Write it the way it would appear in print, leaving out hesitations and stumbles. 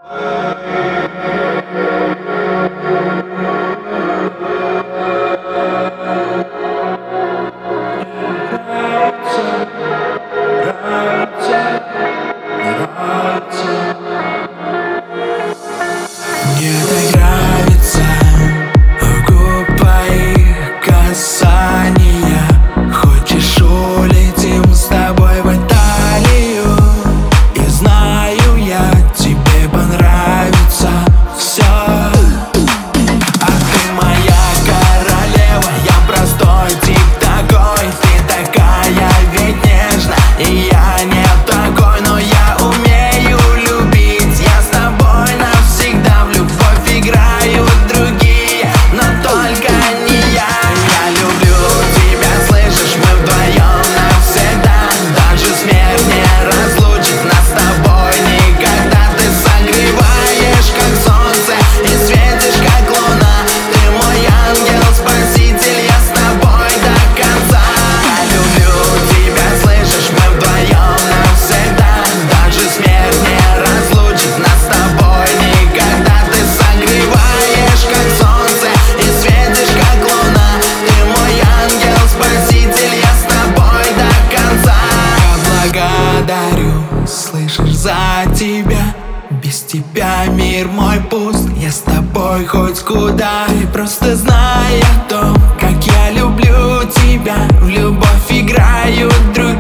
Мне так нравится в губ твоих касания. Хочешь, улетим с тобой в Италию? И знаю я, тебе понравится все. А ты моя королева, я простой тип такой. Ты такая ведь нежная, и я не такой. Но я умею любить, я с тобой навсегда. В любовь играют другие, но только не я. Я люблю тебя, слышишь, мы вдвоем навсегда. Даже смерть не разлучит нас с тобой никогда. Ты согреваешь, как солнце, и светишь, как луна. Ты мой ангел-спаситель, я с тобой до конца. Я люблю тебя, слышишь, мы вдвоем навсегда. Даже смерть не разлучит нас с тобой никогда. Ты согреваешь, как солнце, и светишь, как луна. Ты мой ангел-спаситель, я с тобой до конца. Я благодарю, слышишь, за тебя. Без тебя мир мой пуст, я с тобой хоть куда. Ты просто знай о том, как я люблю тебя. В любовь играют друзья.